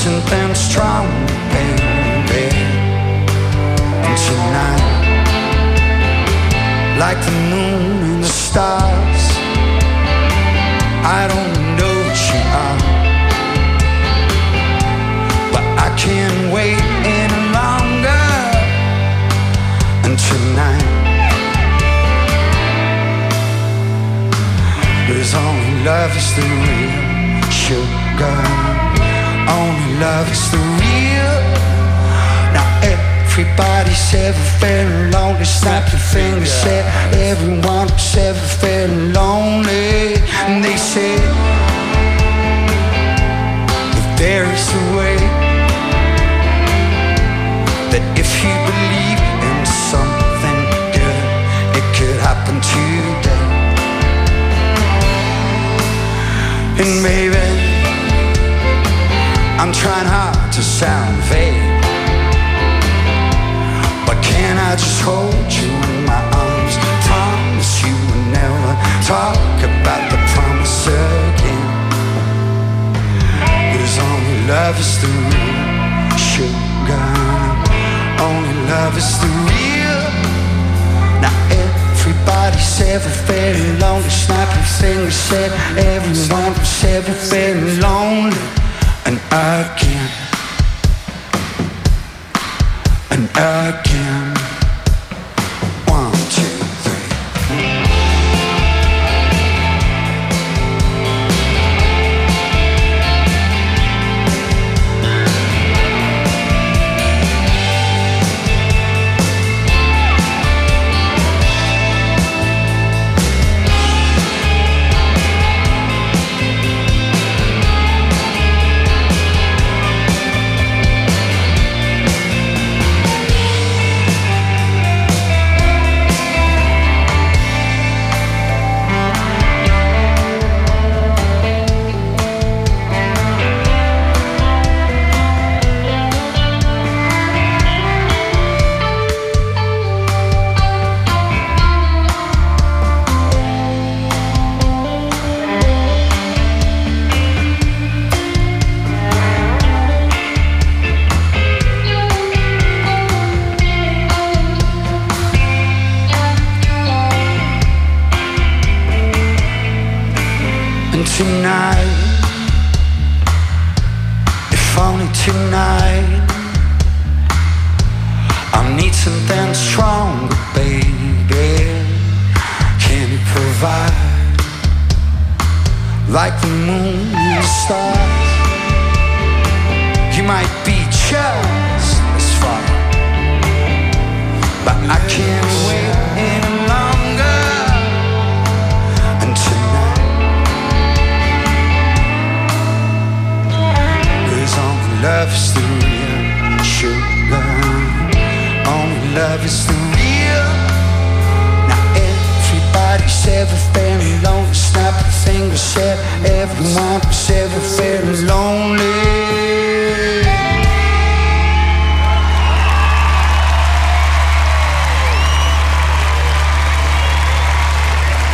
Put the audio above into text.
something strong, baby. And tonight, like the moon and the stars, I don't know what you are, but I can't wait any longer. And tonight, there's only love is the real sugar. Only love is the real. Now everybody's ever feeling lonely. Snap your fingers, said everyone's ever feeling lonely. And they say if there is a way, that if you believe in something good, it could happen today. And maybe I'm trying hard to sound vague, but can I just hold you in my arms? Promise you will never talk about the promise again. 'Cause only love is the real sugar. Only love is the real. Now everybody's ever feeling lonely. Snap your fingers, said everyone's ever feeling lonely. And again, and again. 1, 2, 3. Tonight, if only tonight, I need something stronger, baby. Can you provide, like the moon and the stars? You might be just as far, but I can't wait any longer. And tonight, love is the real sugar. Only love is the real. Now everybody's ever feeling lonely. Snap your fingers, said everyone's ever feeling lonely.